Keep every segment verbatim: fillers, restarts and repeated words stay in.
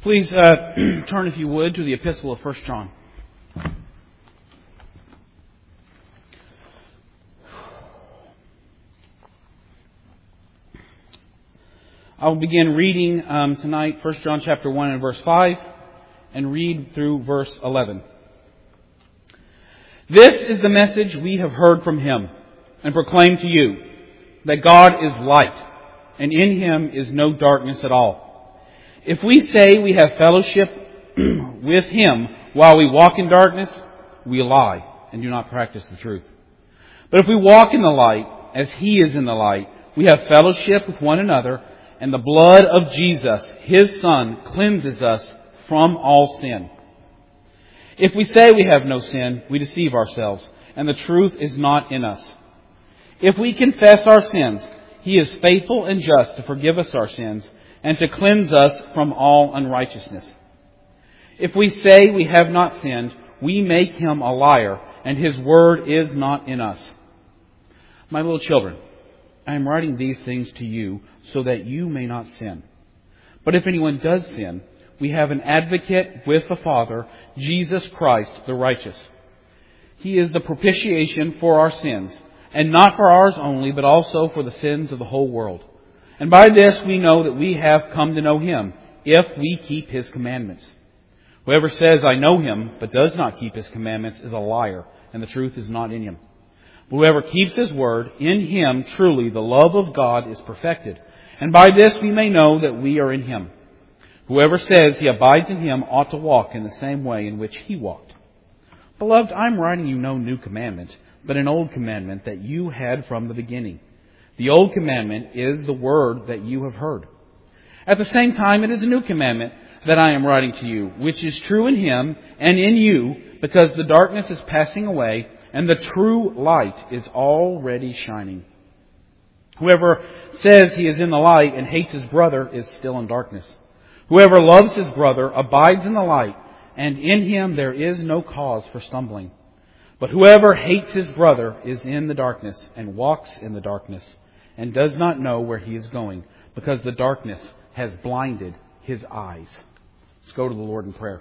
Please uh, turn, if you would, to the Epistle of First John. I will begin reading um, tonight First John chapter one and verse five, and read through verse eleven. This is the message we have heard from Him and proclaim to you, that God is light, and in Him is no darkness at all. If we say we have fellowship with Him while we walk in darkness, we lie and do not practice the truth. But if we walk in the light, as He is in the light, we have fellowship with one another, and the blood of Jesus, His Son, cleanses us from all sin. If we say we have no sin, we deceive ourselves, and the truth is not in us. If we confess our sins, He is faithful and just to forgive us our sins and to cleanse us from all unrighteousness. If we say we have not sinned, we make Him a liar, and His word is not in us. My little children, I am writing these things to you so that you may not sin. But if anyone does sin, we have an advocate with the Father, Jesus Christ the righteous. He is the propitiation for our sins, and not for ours only, but also for the sins of the whole world. And by this we know that we have come to know Him, if we keep His commandments. Whoever says, I know Him, but does not keep His commandments, is a liar, and the truth is not in him. But whoever keeps His word, in him truly the love of God is perfected. And by this we may know that we are in Him. Whoever says he abides in Him ought to walk in the same way in which He walked. Beloved, I am writing you no new commandment, but an old commandment that you had from the beginning. The old commandment is the word that you have heard. At the same time, it is a new commandment that I am writing to you, which is true in Him and in you, because the darkness is passing away and the true light is already shining. Whoever says he is in the light and hates his brother is still in darkness. Whoever loves his brother abides in the light, and in him there is no cause for stumbling. But whoever hates his brother is in the darkness and walks in the darkness and does not know where he is going, because the darkness has blinded his eyes. Let's go to the Lord in prayer.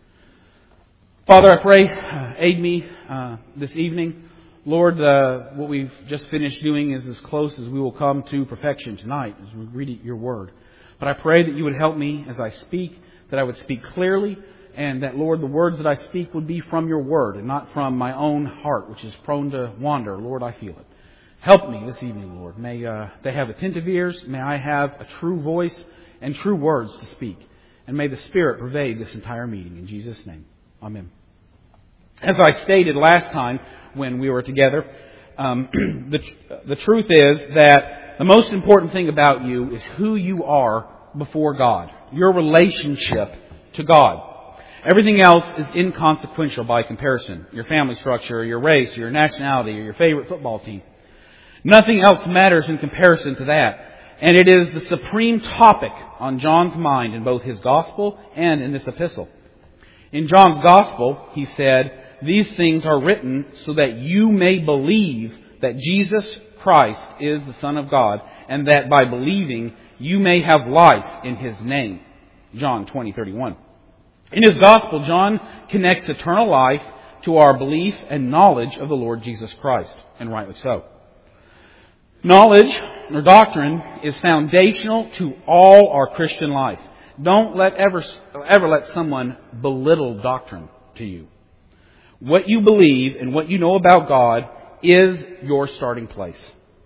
Father, I pray, uh, aid me uh, this evening. Lord, uh, what we've just finished doing is as close as we will come to perfection tonight as we read your word. But I pray that you would help me as I speak, that I would speak clearly, and that, Lord, the words that I speak would be from your word and not from my own heart, which is prone to wander. Lord, I feel it. Help me this evening, Lord. May uh, they have attentive ears. May I have a true voice and true words to speak. And may the Spirit pervade this entire meeting. In Jesus' name, amen. As I stated last time when we were together, um, the, the truth is that the most important thing about you is who you are before God. Your relationship to God. Everything else is inconsequential by comparison. Your family structure, your race, your nationality, or your favorite football team. Nothing else matters in comparison to that. And it is the supreme topic on John's mind in both his gospel and in this epistle. In John's gospel, he said, these things are written so that you may believe that Jesus Christ is the Son of God, and that by believing you may have life in His name. John twenty thirty-one. In his gospel, John connects eternal life to our belief and knowledge of the Lord Jesus Christ, and rightly so. Knowledge or doctrine is foundational to all our Christian life. Don't let ever, ever let someone belittle doctrine to you. What you believe and what you know about God is your starting place.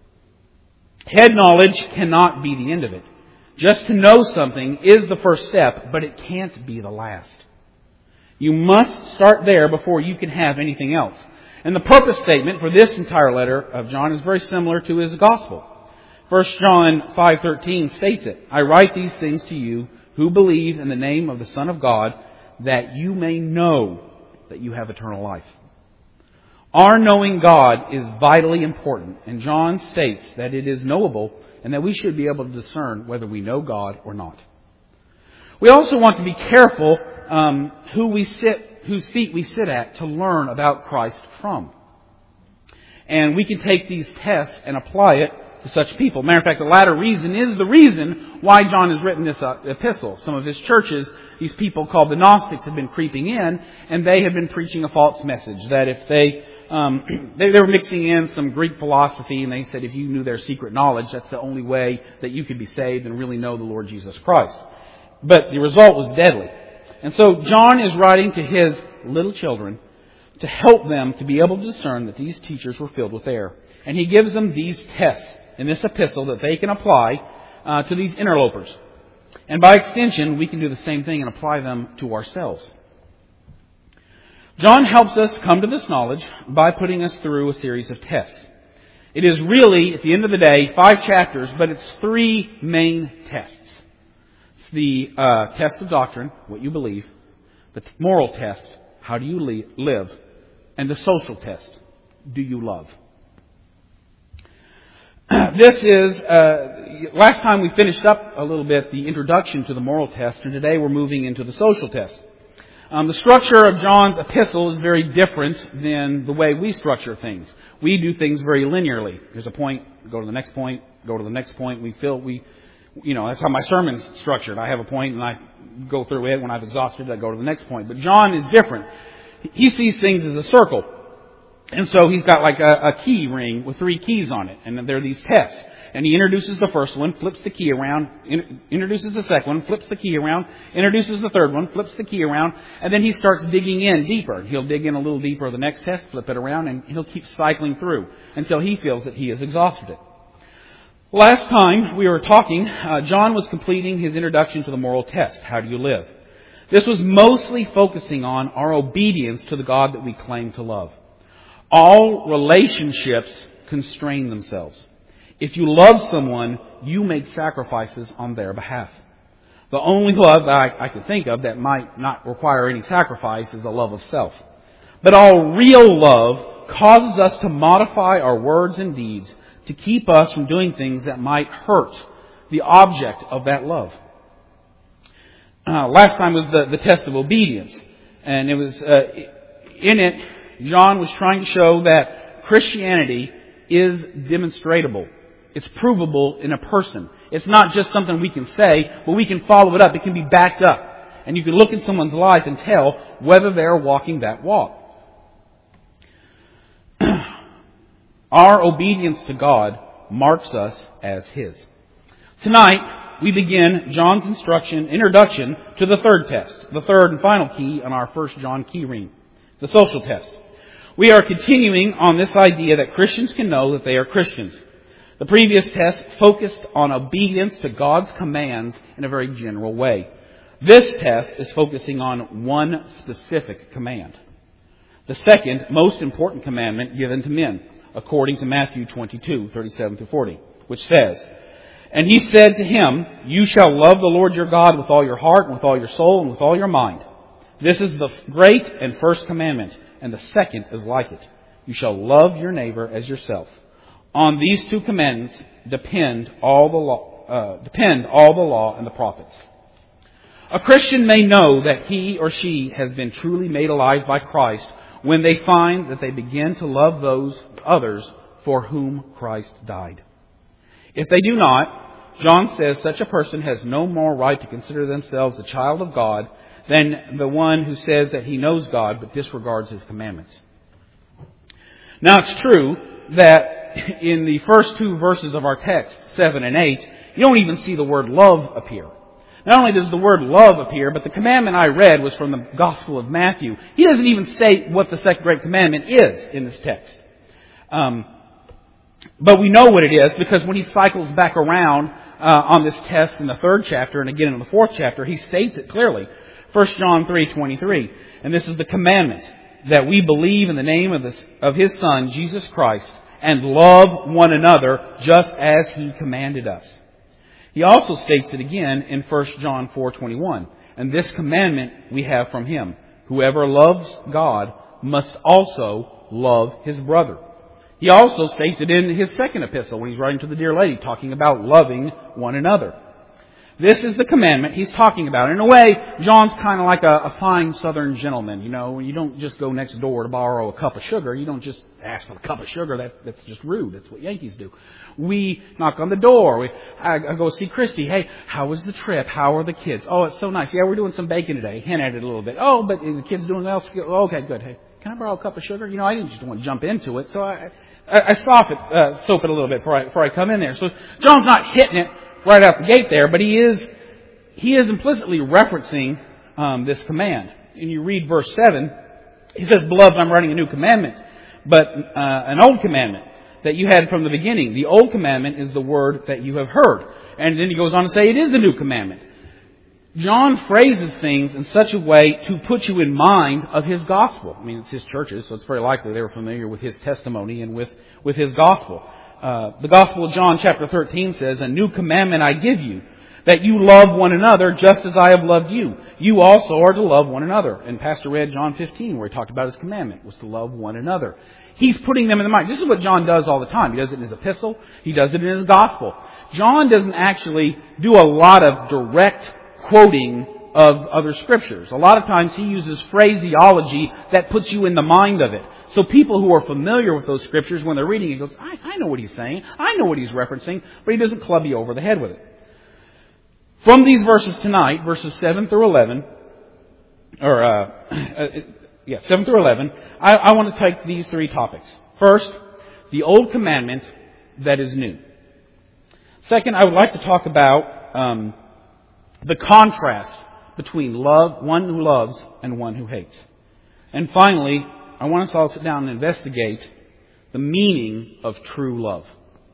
Head knowledge cannot be the end of it. Just to know something is the first step, but it can't be the last. You must start there before you can have anything else. And the purpose statement for this entire letter of John is very similar to his gospel. First John five thirteen states it. I write these things to you who believe in the name of the Son of God, that you may know that you have eternal life. Our knowing God is vitally important, and John states that it is knowable and that we should be able to discern whether we know God or not. We also want to be careful um, who we sit, whose feet we sit at to learn about Christ from. And we can take these tests and apply it to such people. Matter of fact, the latter reason is the reason why John has written this uh, epistle. Some of his churches, these people called the Gnostics, have been creeping in, and they have been preaching a false message that if they Um, they, they were mixing in some Greek philosophy, and they said if you knew their secret knowledge, that's the only way that you could be saved and really know the Lord Jesus Christ. But the result was deadly. And so John is writing to his little children to help them to be able to discern that these teachers were filled with error. And he gives them these tests in this epistle that they can apply uh, to these interlopers. And by extension, we can do the same thing and apply them to ourselves. John helps us come to this knowledge by putting us through a series of tests. It is really, at the end of the day, five chapters, but it's three main tests. It's the uh, test of doctrine, what you believe, the moral test, how do you live, and the social test, do you love? This is, uh, last time we finished up a little bit the introduction to the moral test, and today we're moving into the social test. Um, the structure of John's epistle is very different than the way we structure things. We do things very linearly. There's a point, go to the next point, go to the next point. We feel we, you know, that's how my sermon's structured. I have a point and I go through it. When I've exhausted it, I go to the next point. But John is different. He sees things as a circle. And so he's got like a, a key ring with three keys on it. And there are these tests. And he introduces the first one, flips the key around, in, introduces the second one, flips the key around, introduces the third one, flips the key around, and then he starts digging in deeper. He'll dig in a little deeper the next test, flip it around, and he'll keep cycling through until he feels that he has exhausted it. Last time we were talking, uh, John was completing his introduction to the moral test. How do you live? This was mostly focusing on our obedience to the God that we claim to love. All relationships constrain themselves. If you love someone, you make sacrifices on their behalf. The only love that I, I can think of that might not require any sacrifice is the love of self. But all real love causes us to modify our words and deeds to keep us from doing things that might hurt the object of that love. Uh, last time was the, the test of obedience. And it was uh, in it, John was trying to show that Christianity is demonstratable. It's provable in a person. It's not just something we can say, but we can follow it up. It can be backed up. And you can look at someone's life and tell whether they're walking that walk. Our obedience to God marks us as His. Tonight, we begin John's instruction, introduction to the third test, the third and final key on our First John key ring, the social test. We are continuing on this idea that Christians can know that they are Christians. The previous test focused on obedience to God's commands in a very general way. This test is focusing on one specific command. The second most important commandment given to men, according to Matthew twenty-two, thirty-seven through forty, which says, "And he said to him, you shall love the Lord your God with all your heart, and with all your soul, and with all your mind. This is the great and first commandment, and the second is like it. You shall love your neighbor as yourself. On these two commandments depend all the law, uh, depend all the law and the prophets." A Christian may know that he or she has been truly made alive by Christ when they find that they begin to love those others for whom Christ died. If they do not, John says such a person has no more right to consider themselves a child of God than the one who says that he knows God but disregards His commandments. Now it's true that in the first two verses of our text, seven and eight, you don't even see the word love appear. Not only does the word love appear, but the commandment I read was from the Gospel of Matthew. He doesn't even state what the second great commandment is in this text. Um, but we know what it is because when he cycles back around uh, on this test in the third chapter and again in the fourth chapter, he states it clearly. First John three twenty-three. And this is the commandment, that we believe in the name of, this, of His Son, Jesus Christ, and love one another just as He commanded us. He also states it again in First John four twenty-one. And this commandment we have from Him. Whoever loves God must also love his brother. He also states it in his second epistle when he's writing to the dear lady, talking about loving one another. This is the commandment he's talking about. In a way, John's kind of like a, a fine southern gentleman. You know, you don't just go next door to borrow a cup of sugar. You don't just ask for a cup of sugar. That, that's just rude. That's what Yankees do. We knock on the door. We, I, I go see Christy. Hey, how was the trip? How are the kids? Oh, it's so nice. Yeah, we're doing some bacon today. Hint at it a little bit. Oh, but the kids doing well. Okay, good. Hey, can I borrow a cup of sugar? You know, I didn't just want to jump into it. So I, I, I soap it, uh, soap it a little bit before I, before I come in there. So John's not hitting it right out the gate there, but he is, he is implicitly referencing, um, this command. And you read verse seven, he says, Beloved, I'm writing a new commandment, but, uh, an old commandment that you had from the beginning. The old commandment is the word that you have heard. And then he goes on to say it is a new commandment. John phrases things in such a way to put you in mind of his gospel. I mean, it's his churches, so it's very likely they were familiar with his testimony and with, with his gospel. Uh, the Gospel of John chapter thirteen says, A new commandment I give you, that you love one another just as I have loved you. You also are to love one another. And Pastor read John fifteen, where he talked about his commandment, was to love one another. He's putting them in the mind. This is what John does all the time. He does it in his epistle. He does it in his gospel. John doesn't actually do a lot of direct quoting of other scriptures. A lot of times he uses phraseology that puts you in the mind of it. So people who are familiar with those scriptures, when they're reading it, goes, I, I know what he's saying. I know what he's referencing. But he doesn't club you over the head with it. From these verses tonight, verses seven through eleven, or, uh, uh yeah, seven through eleven, I, I want to take these three topics. First, the old commandment that is new. Second, I would like to talk about um, the contrast between love, one who loves and one who hates. And finally, I want us all to sit down and investigate the meaning of true love.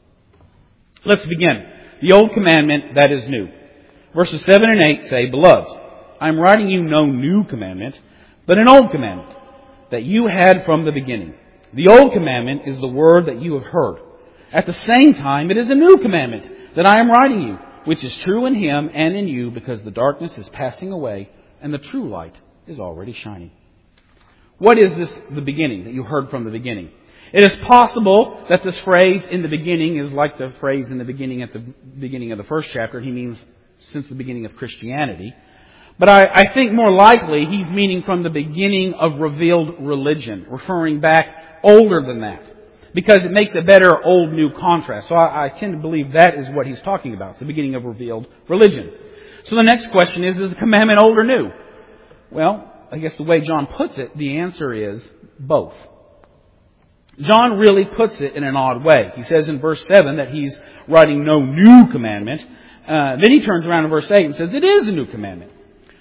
Let's begin. The old commandment that is new. Verses seven and eight say, Beloved, I am writing you no new commandment, but an old commandment that you had from the beginning. The old commandment is the word that you have heard. At the same time, it is a new commandment that I am writing you, which is true in him and in you, because the darkness is passing away and the true light is already shining. What is this, the beginning, that you heard from the beginning? It is possible that this phrase in the beginning is like the phrase in the beginning at the beginning of the first chapter. He means since the beginning of Christianity. But I, I think more likely he's meaning from the beginning of revealed religion, referring back older than that, because it makes a better old-new contrast. So I, I tend to believe that is what he's talking about, it's the beginning of revealed religion. So the next question is, is the commandment old or new? Well, I guess the way John puts it, the answer is both. John really puts it in an odd way. He says in verse seven that he's writing no new commandment. Uh, then he turns around in verse eight and says it is a new commandment.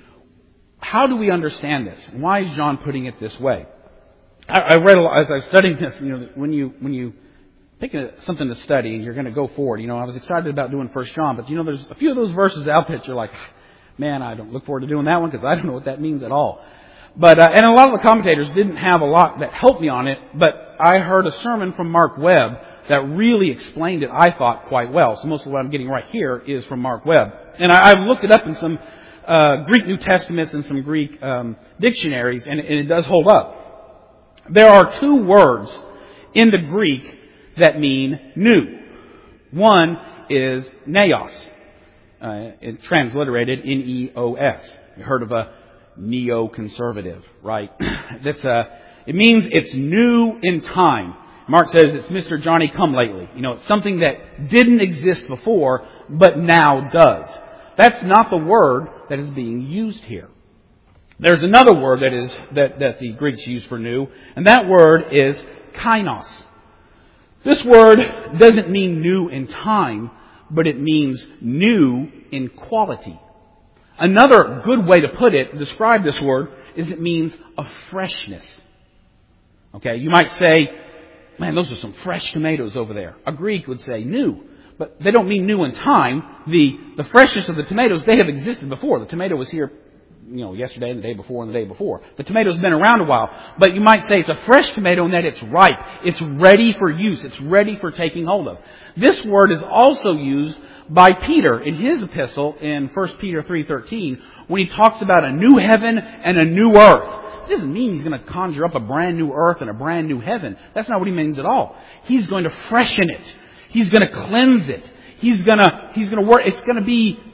How do we understand this? Why is John putting it this way? I, I read a lot, as I was studying this, you know, when you, when you pick a, something to study and you're going to go forward, you know, I was excited about doing First John, but you know, there's a few of those verses out there that you're like, man, I don't look forward to doing that one because I don't know what that means at all. But, uh, and a lot of the commentators didn't have a lot that helped me on it, but I heard a sermon from Mark Webb that really explained it, I thought, quite well. So most of what I'm getting right here is from Mark Webb. And I, I've looked it up in some uh, Greek New Testaments and some Greek um, dictionaries, and, and it does hold up. There are two words in the Greek that mean new. One is neos, uh, it's transliterated N E O S. You heard of a neoconservative, right? That's a, it means it's new in time. Mark says it's Mister Johnny Come Lately. You know, it's something that didn't exist before, but now does. That's not the word that is being used here. There's another word that is that, that the Greeks use for new, and that word is kainos. This word doesn't mean new in time, but it means new in quality. Another good way to put it, describe this word, is it means a freshness. Okay, you might say, man, those are some fresh tomatoes over there. A Greek would say new, but they don't mean new in time. The, the freshness of the tomatoes, they have existed before. The tomato was here, you know, yesterday and the day before and the day before. The tomato's been around a while, but you might say it's a fresh tomato in that it's ripe. It's ready for use. It's ready for taking hold of. This word is also used by Peter in his epistle in First Peter three thirteen when he talks about a new heaven and a new earth. It doesn't mean he's going to conjure up a brand new earth and a brand new heaven. That's not what he means at all. He's going to freshen it. He's going to cleanse it. He's going to, he's going to work, it's going to be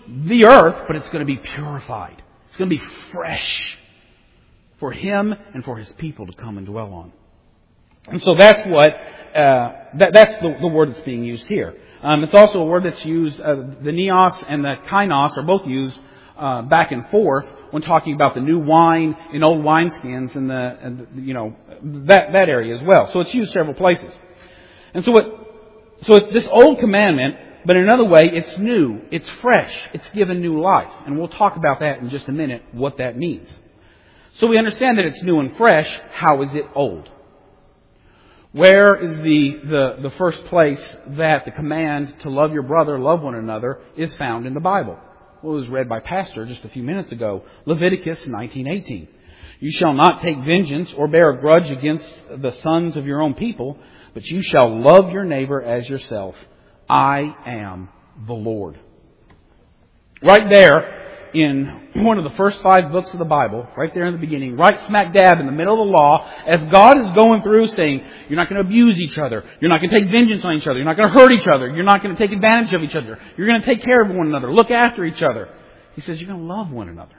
the earth, but it's going to be purified. It's going to be fresh for Him and for His people to come and dwell on. And so that's what, uh, that, that's the, the word that's being used here. Um, it's also a word that's used, uh, the neos and the kainos are both used uh, back and forth when talking about the new wine in old wineskins and the, and the, you know, that, that area as well. So it's used several places. And so what, so it's this old commandment, but in another way, it's new, it's fresh, it's given new life. And we'll talk about that in just a minute, what that means. So we understand that it's new and fresh. How is it old? Where is the, the, the first place that the command to love your brother, love one another, is found in the Bible? Well, it was read by Pastor just a few minutes ago. Leviticus nineteen eighteen. You shall not take vengeance or bear a grudge against the sons of your own people, but you shall love your neighbor as yourself. I am the Lord. Right there, in one of the first five books of the Bible, right there in the beginning, right smack dab in the middle of the law, as God is going through saying, you're not going to abuse each other, you're not going to take vengeance on each other, you're not going to hurt each other, you're not going to take advantage of each other, you're going to take care of one another, look after each other. He says you're going to love one another.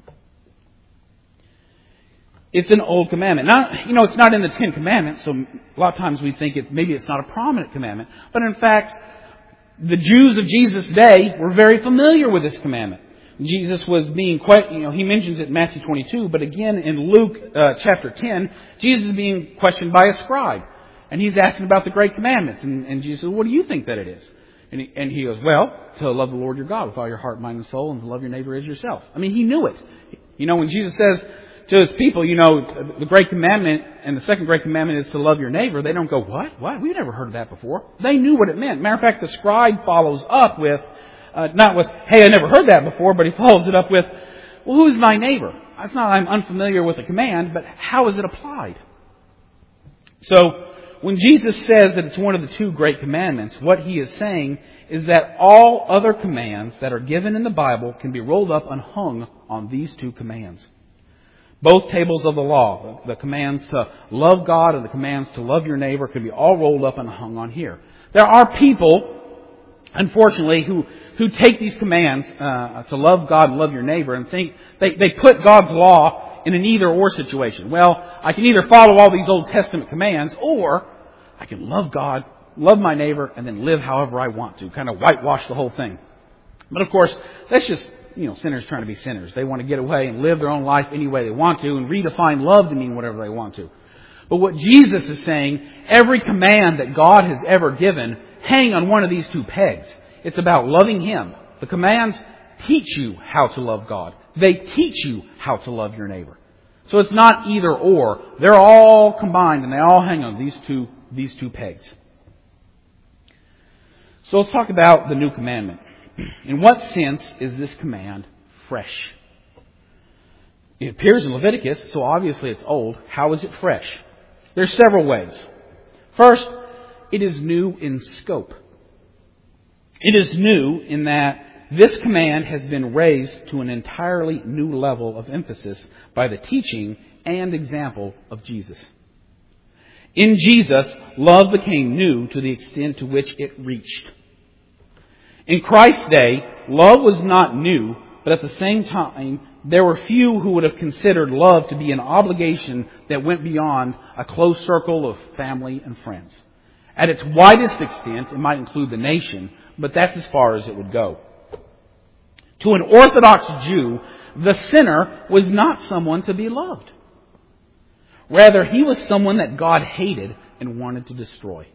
It's an old commandment. Now, you know, it's not in the Ten Commandments, so a lot of times we think it, maybe it's not a prominent commandment, but in fact, the Jews of Jesus' day were very familiar with this commandment. Jesus was being quite, you know, he mentions it in Matthew twenty-two, but again in Luke uh, chapter ten, Jesus is being questioned by a scribe. And he's asking about the Great Commandments. And, and Jesus says, what do you think that it is? And he, and he goes, well, to love the Lord your God with all your heart, mind, and soul, and to love your neighbor as yourself. I mean, he knew it. You know, when Jesus says to his people, you know, the Great Commandment and the second Great Commandment is to love your neighbor, they don't go, what? What? We've never heard of that before. They knew what it meant. Matter of fact, the scribe follows up with, Uh, not with, hey, I never heard that before, but he follows it up with, well, who is thy neighbor? It's not I'm unfamiliar with the command, but how is it applied? So, when Jesus says that it's one of the two great commandments, what he is saying is that all other commands that are given in the Bible can be rolled up and hung on these two commands. Both tables of the law, the commands to love God and the commands to love your neighbor, can be all rolled up and hung on here. There are people, unfortunately, who who take these commands uh, to love God and love your neighbor and think they, they put God's law in an either-or situation. Well, I can either follow all these Old Testament commands, or I can love God, love my neighbor, and then live however I want to, kind of whitewash the whole thing. But of course, that's just, you know, sinners trying to be sinners. They want to get away and live their own life any way they want to and redefine love to mean whatever they want to. But what Jesus is saying, every command that God has ever given hang on one of these two pegs. It's about loving Him. The commands teach you how to love God. They teach you how to love your neighbor. So it's not either or. They're all combined and they all hang on these two, these two pegs. So let's talk about the new commandment. In what sense is this command fresh? It appears in Leviticus, so obviously it's old. How is it fresh? There's several ways. First, it is new in scope. It is new in that this command has been raised to an entirely new level of emphasis by the teaching and example of Jesus. In Jesus, love became new to the extent to which it reached. In Christ's day, love was not new, but at the same time, there were few who would have considered love to be an obligation that went beyond a close circle of family and friends. At its widest extent, it might include the nation, but that's as far as it would go. To an Orthodox Jew, the sinner was not someone to be loved. Rather, he was someone that God hated and wanted to destroy.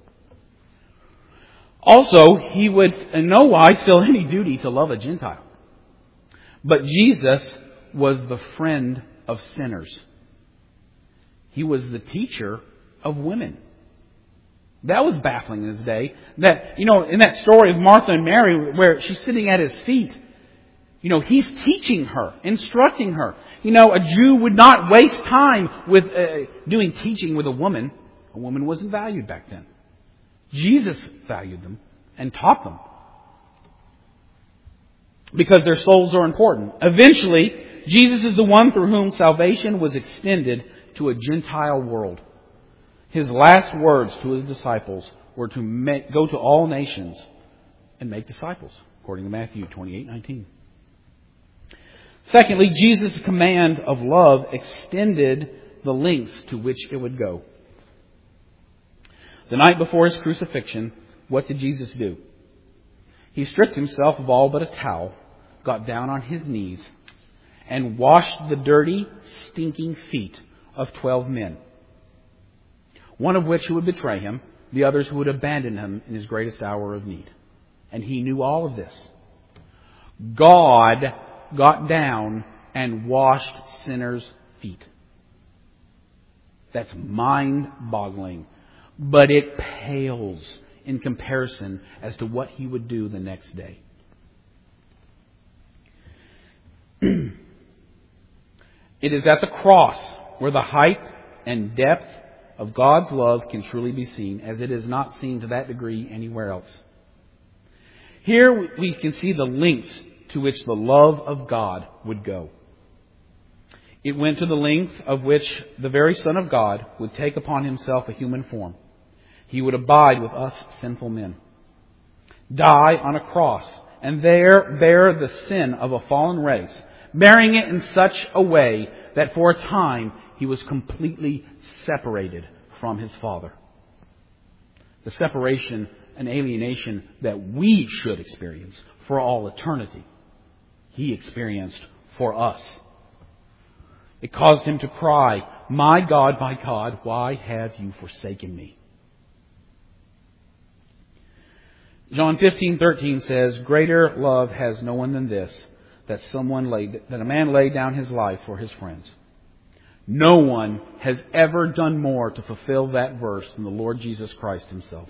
Also, he would in no wise feel any duty to love a Gentile. But Jesus was the friend of sinners. He was the teacher of women. That was baffling in his day. That, you know, in that story of Martha and Mary, where she's sitting at his feet, you know, he's teaching her, instructing her. You know, a Jew would not waste time with uh, doing teaching with a woman. A woman wasn't valued back then. Jesus valued them and taught them, because their souls are important. Eventually, Jesus is the one through whom salvation was extended to a Gentile world. His last words to His disciples were to make, go to all nations and make disciples, according to Matthew twenty-eight nineteen. Secondly, Jesus' command of love extended the lengths to which it would go. The night before His crucifixion, what did Jesus do? He stripped Himself of all but a towel, got down on His knees, and washed the dirty, stinking feet of twelve men. One of which who would betray Him, the others who would abandon Him in His greatest hour of need. And He knew all of this. God got down and washed sinners' feet. That's mind-boggling. But it pales in comparison as to what He would do the next day. It is at the cross where the height and depth of God's love can truly be seen, as it is not seen to that degree anywhere else. Here we can see the lengths to which the love of God would go. It went to the length of which the very Son of God would take upon Himself a human form. He would abide with us sinful men, die on a cross, and there bear the sin of a fallen race, bearing it in such a way that for a time He was completely separated from His Father. The separation and alienation that we should experience for all eternity, He experienced for us. It caused Him to cry, "My God, my God, why have you forsaken me?" John fifteen thirteen says, "Greater love has no one than this, that someone laid, that a man laid down his life for his friends." No one has ever done more to fulfill that verse than the Lord Jesus Christ Himself.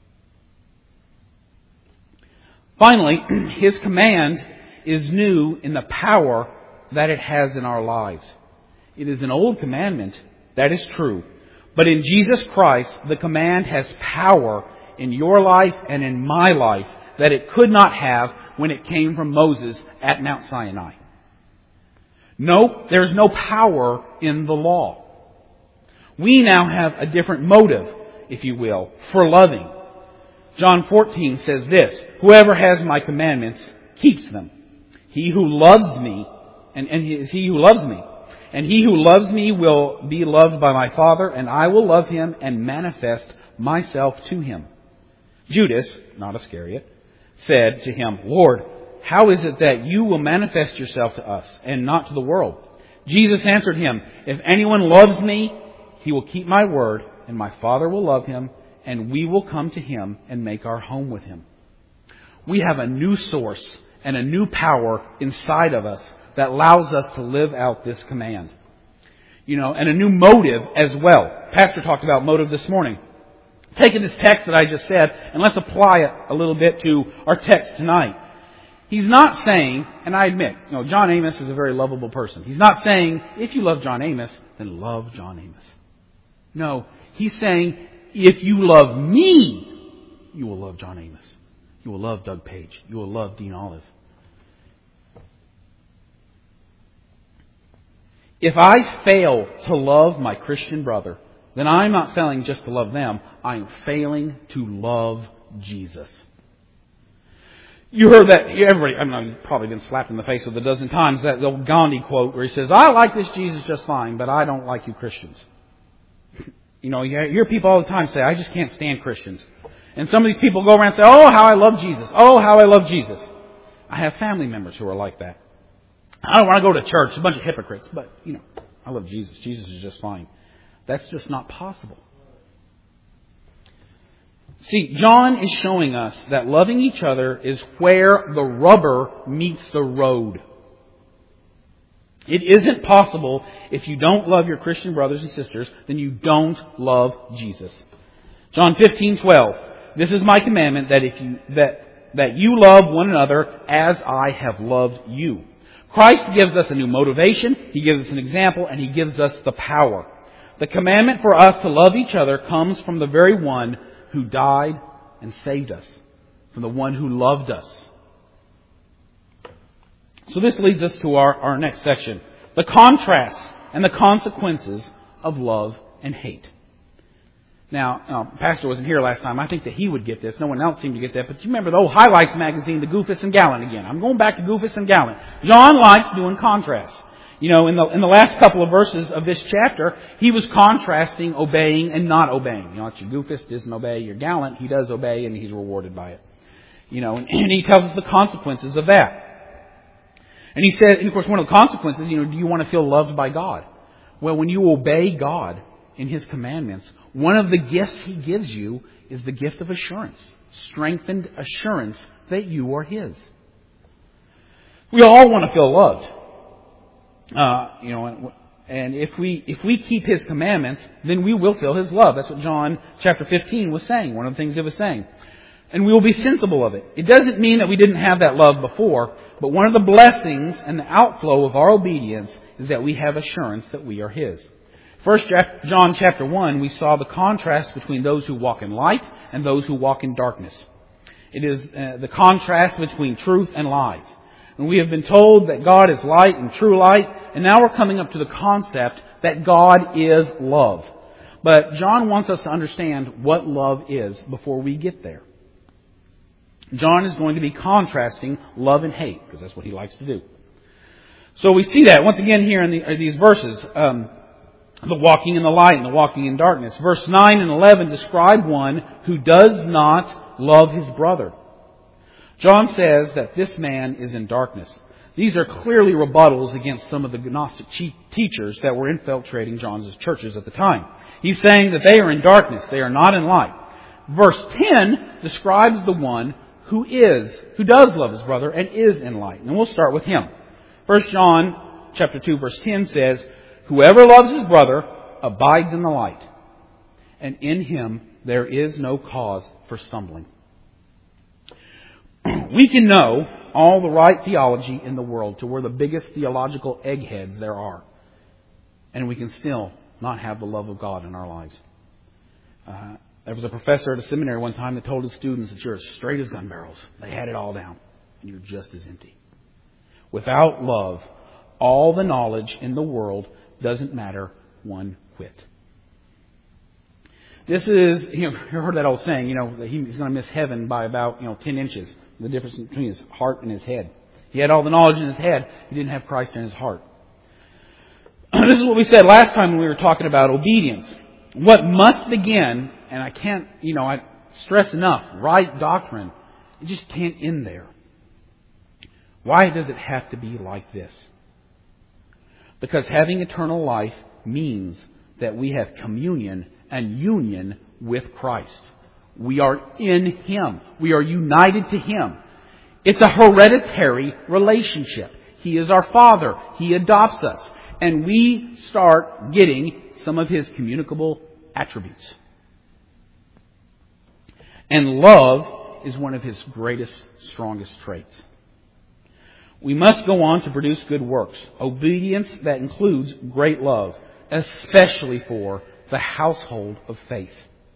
Finally, His command is new in the power that it has in our lives. It is an old commandment, that is true. But in Jesus Christ, the command has power in your life and in my life that it could not have when it came from Moses at Mount Sinai. No, there's no power in the law. We now have a different motive, if you will, for loving. John fourteen says this, "Whoever has my commandments keeps them. He who loves me, and, and is he who loves me. And he who loves me will be loved by my Father, and I will love him and manifest myself to him." Judas, not Iscariot, said to Him, "Lord, how is it that you will manifest yourself to us and not to the world?" Jesus answered him, "If anyone loves me, he will keep my word, and my Father will love him, and we will come to him and make our home with him." We have a new source and a new power inside of us that allows us to live out this command. You know, and a new motive as well. Pastor talked about motive this morning. Taking this text that I just said, and let's apply it a little bit to our text tonight. He's not saying, and I admit, you know, John Amos is a very lovable person. He's not saying, if you love John Amos, then love John Amos. No, he's saying, if you love me, you will love John Amos. You will love Doug Page. You will love Dean Olive. If I fail to love my Christian brother, then I'm not failing just to love them. I'm failing to love Jesus. You heard that, everybody, I mean, you've probably been slapped in the face with a dozen times, that old Gandhi quote where he says, "I like this Jesus just fine, but I don't like you Christians." You know, you hear people all the time say, "I just can't stand Christians." And some of these people go around and say, "Oh, how I love Jesus. Oh, how I love Jesus." I have family members who are like that. I don't want to go to church, a bunch of hypocrites, but, you know, I love Jesus. Jesus is just fine. That's just not possible. See, John is showing us that loving each other is where the rubber meets the road. It isn't possible if you don't love your Christian brothers and sisters, then you don't love Jesus. John fifteen twelve. "This is my commandment, that if you that that you love one another as I have loved you." Christ gives us a new motivation, He gives us an example, and He gives us the power. The commandment for us to love each other comes from the very one who died and saved us, from the one who loved us. So this leads us to our, our next section, the contrasts and the consequences of love and hate. Now, uh, Pastor wasn't here last time. I think that he would get this. No one else seemed to get that. But you remember the old Highlights magazine, the Goofus and Gallant again. I'm going back to Goofus and Gallant. John likes doing contrasts. You know, in the in the last couple of verses of this chapter, he was contrasting obeying and not obeying. You know, it's your Goofus doesn't obey, your Gallant, he does obey and he's rewarded by it. You know, and, and he tells us the consequences of that. And he said, and of course, one of the consequences, you know, do you want to feel loved by God? Well, when you obey God in His commandments, one of the gifts He gives you is the gift of assurance. Strengthened assurance that you are His. We all want to feel loved. Uh, you know, and if we, if we keep His commandments, then we will feel His love. That's what John chapter fifteen was saying. One of the things it was saying. And we will be sensible of it. It doesn't mean that we didn't have that love before, but one of the blessings and the outflow of our obedience is that we have assurance that we are His. First John chapter one, we saw the contrast between those who walk in light and those who walk in darkness. It is uh, the contrast between truth and lies. And we have been told that God is light and true light, and now we're coming up to the concept that God is love. But John wants us to understand what love is before we get there. John is going to be contrasting love and hate, because that's what he likes to do. So we see that once again here in, the, in these verses. Um, the walking in the light and the walking in darkness. Verse nine and eleven describe one who does not love his brother. John says that this man is in darkness. These are clearly rebuttals against some of the Gnostic teachers that were infiltrating John's churches at the time. He's saying that they are in darkness. They are not in light. Verse ten describes the one who is, who does love his brother and is in light. And we'll start with him. First John chapter two verse ten says, whoever loves his brother abides in the light, and in him there is no cause for stumbling. We can know all the right theology in the world to where the biggest theological eggheads there are, and we can still not have the love of God in our lives. Uh, there was a professor at a seminary one time that told his students that you're as straight as gun barrels. They had it all down, and you're just as empty. Without love, all the knowledge in the world doesn't matter one whit. This is, you know, you heard that old saying, you know, that he's going to miss heaven by about, you know, ten inches. The difference between his heart and his head. He had all the knowledge in his head. He didn't have Christ in his heart. This is what we said last time when we were talking about obedience. What must begin, and I can't, you know, I stress enough, right doctrine, it just can't end there. Why does it have to be like this? Because having eternal life means that we have communion and union with Christ. We are in Him. We are united to Him. It's a hereditary relationship. He is our Father. He adopts us. And we start getting some of His communicable attributes. And love is one of His greatest, strongest traits. We must go on to produce good works. Obedience that includes great love, especially for the household of faith.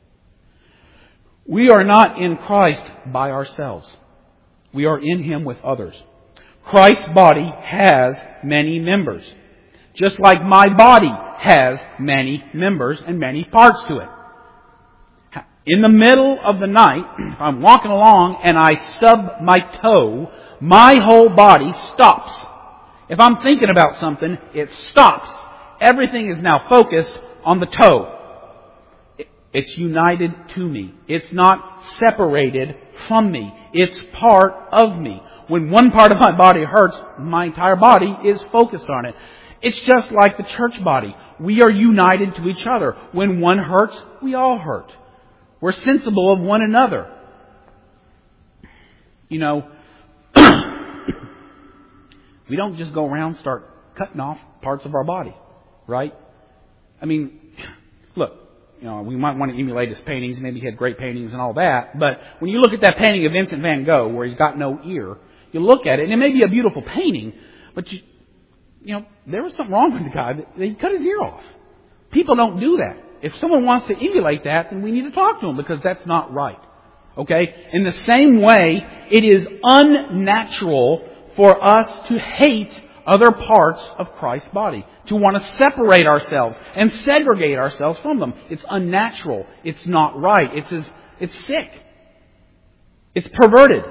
We are not in Christ by ourselves. We are in Him with others. Christ's body has many members. Just like my body has many members and many parts to it. In the middle of the night, if I'm walking along and I stub my toe, my whole body stops. If I'm thinking about something, it stops. Everything is now focused on the toe. It's united to me. It's not separated from me. It's part of me. When one part of my body hurts, my entire body is focused on it. It's just like the church body. We are united to each other. When one hurts, we all hurt. We're sensible of one another. You know, we don't just go around and start cutting off parts of our body, right? I mean, look. You know, we might want to emulate his paintings. Maybe he had great paintings and all that. But when you look at that painting of Vincent van Gogh, where he's got no ear, you look at it, and it may be a beautiful painting, but you, you know, there was something wrong with the guy. He cut his ear off. People don't do that. If someone wants to emulate that, then we need to talk to them, because that's not right. Okay? In the same way, it is unnatural for us to hate other parts of Christ's body, to want to separate ourselves and segregate ourselves from them. It's unnatural. It's not right. It's, it's sick. It's perverted.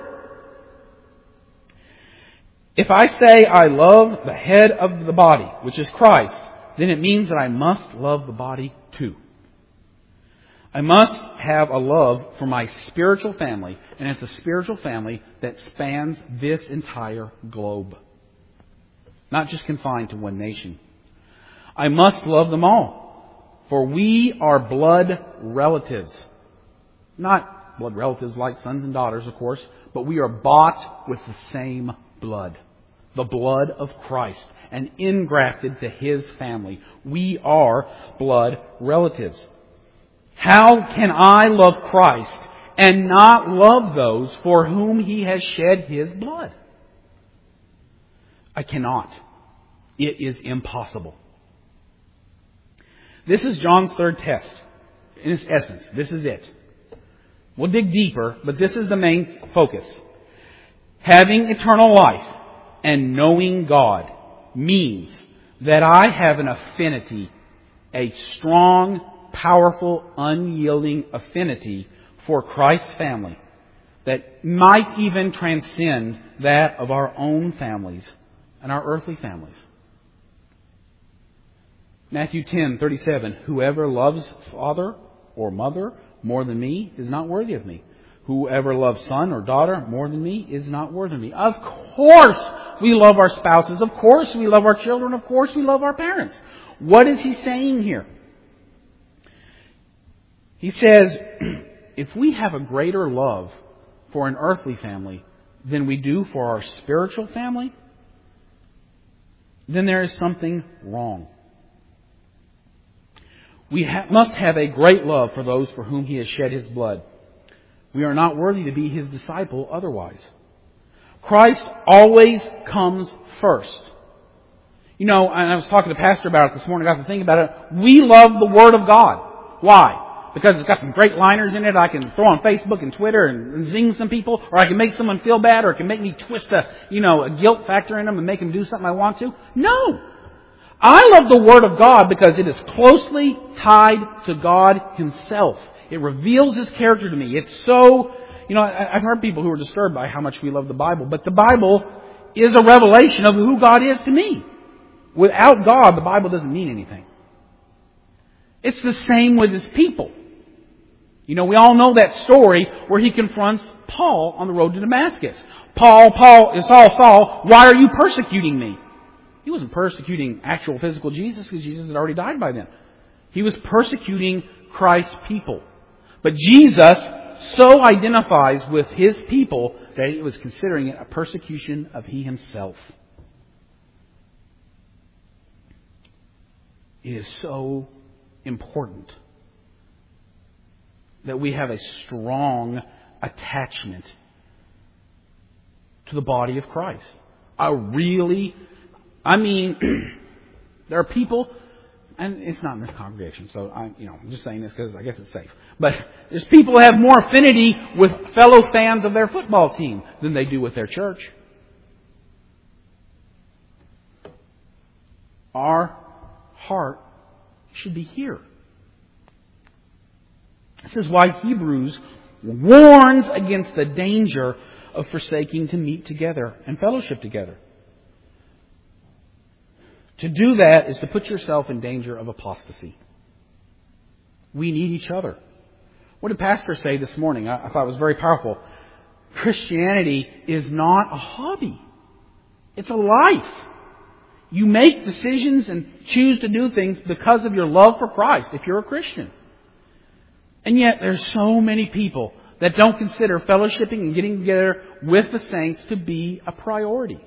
If I say I love the head of the body, which is Christ, then it means that I must love the body too. I must have a love for my spiritual family, and it's a spiritual family that spans this entire globe. Not just confined to one nation. I must love them all, for we are blood relatives. Not blood relatives like sons and daughters, of course, but we are bought with the same blood. The blood of Christ, and ingrafted to His family. We are blood relatives. How can I love Christ and not love those for whom He has shed His blood? I cannot. It is impossible. This is John's third test. In its essence, this is it. We'll dig deeper, but this is the main focus. Having eternal life and knowing God means that I have an affinity, a strong, powerful, unyielding affinity for Christ's family that might even transcend that of our own families and our earthly families. Matthew ten thirty-seven, whoever loves father or mother more than me is not worthy of me. Whoever loves son or daughter more than me is not worthy of me. Of course we love our spouses. Of course we love our children. Of course we love our parents. What is he saying here? He says, if we have a greater love for an earthly family than we do for our spiritual family, then there is something wrong. We ha- must have a great love for those for whom He has shed His blood. We are not worthy to be His disciple otherwise. Christ always comes first. You know, and I was talking to Pastor about it this morning. I got to think about it. We love the Word of God. Why? Because it's got some great liners in it I can throw on Facebook and Twitter and, and zing some people, or I can make someone feel bad, or it can make me twist a, you know, a guilt factor in them and make them do something I want to. No! I love the Word of God because it is closely tied to God Himself. It reveals His character to me. It's so, you know, I've heard people who are disturbed by how much we love the Bible, but the Bible is a revelation of who God is to me. Without God, the Bible doesn't mean anything. It's the same with His people. You know, we all know that story where He confronts Paul on the road to Damascus. Paul, Paul, Saul, Saul, why are you persecuting me? He wasn't persecuting actual physical Jesus because Jesus had already died by then. He was persecuting Christ's people. But Jesus so identifies with His people that He was considering it a persecution of He Himself. It is so important that we have a strong attachment to the body of Christ. A really, I mean, there are people, and it's not in this congregation, so I, you know, I'm just saying this because I guess it's safe. But there's people who have more affinity with fellow fans of their football team than they do with their church. Our heart should be here. This is why Hebrews warns against the danger of forsaking to meet together and fellowship together. To do that is to put yourself in danger of apostasy. We need each other. What did Pastor say this morning? I thought it was very powerful. Christianity is not a hobby. It's a life. You make decisions and choose to do things because of your love for Christ, if you're a Christian. And yet there's so many people that don't consider fellowshipping and getting together with the saints to be a priority.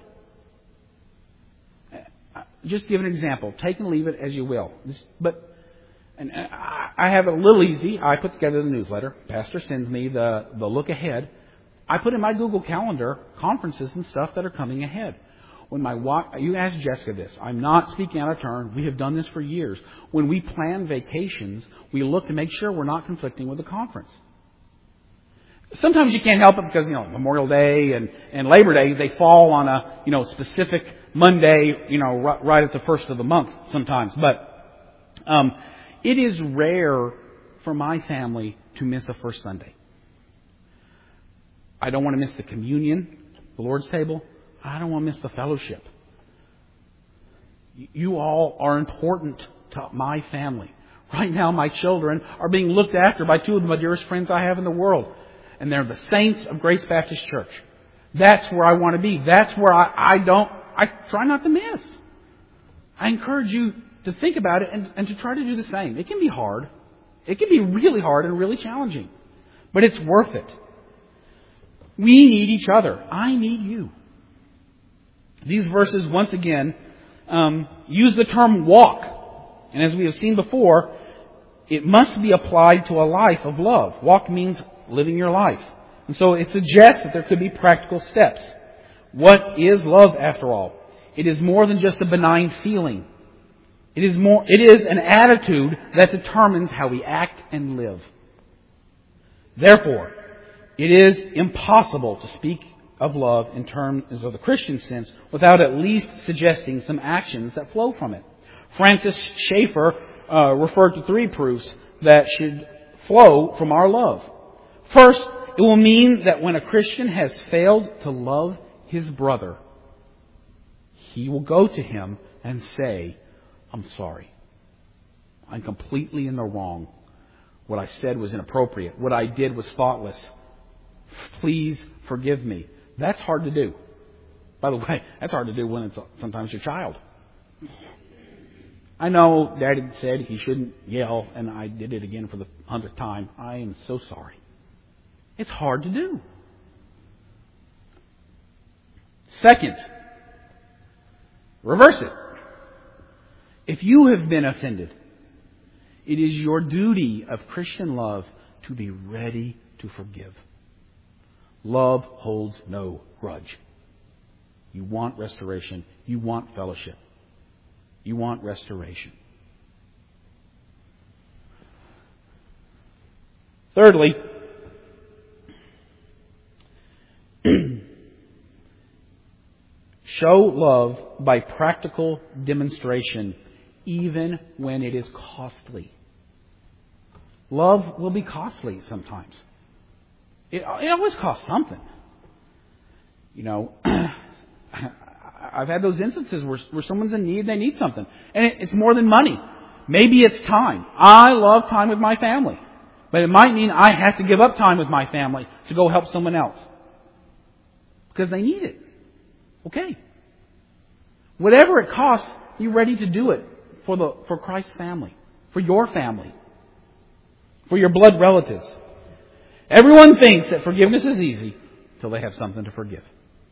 Just give an example. Take and leave it as you will. But and I have it a little easy. I put together the newsletter. Pastor sends me the, the look ahead. I put in my Google Calendar conferences and stuff that are coming ahead. When my wife, you asked Jessica this. I'm not speaking out of turn. We have done this for years. When we plan vacations, we look to make sure we're not conflicting with the conference. Sometimes you can't help it because, you know, Memorial Day and, and Labor Day, they fall on a, you know, specific Monday, you know, right, right at the first of the month sometimes. But um, it is rare for my family to miss a first Sunday. I don't want to miss the communion, the Lord's table. I don't want to miss the fellowship. You all are important to my family. Right now, my children are being looked after by two of my dearest friends I have in the world. And they're the saints of Grace Baptist Church. That's where I want to be. That's where I, I don't, I try not to miss. I encourage you to think about it and, and to try to do the same. It can be hard. It can be really hard and really challenging. But it's worth it. We need each other. I need you. These verses, once again, um, use the term walk. And as we have seen before, it must be applied to a life of love. Walk means living your life. And so it suggests that there could be practical steps. What is love, after all? It is more than just a benign feeling. It is more, it is an attitude that determines how we act and live. Therefore, it is impossible to speak of love in terms of the Christian sense without at least suggesting some actions that flow from it. Francis Schaeffer uh, referred to three proofs that should flow from our love. First, it will mean that when a Christian has failed to love his brother, he will go to him and say, I'm sorry. I'm completely in the wrong. What I said was inappropriate. What I did was thoughtless. Please forgive me. That's hard to do. By the way, that's hard to do when it's sometimes your child. I know Daddy said he shouldn't yell, and I did it again for the hundredth time. I am so sorry. It's hard to do. Second, reverse it. If you have been offended, it is your duty of Christian love to be ready to forgive. Love holds no grudge. You want restoration. You want fellowship. You want restoration. Thirdly, show love by practical demonstration, even when it is costly. Love will be costly sometimes. It, it always costs something. You know, I've had those instances where, where someone's in need, they need something. And it, it's more than money. Maybe it's time. I love time with my family. But it might mean I have to give up time with my family to go help someone else. Because they need it. Okay. Whatever it costs, you're ready to do it for the for Christ's family. For your family. For your blood relatives. Everyone thinks that forgiveness is easy until they have something to forgive.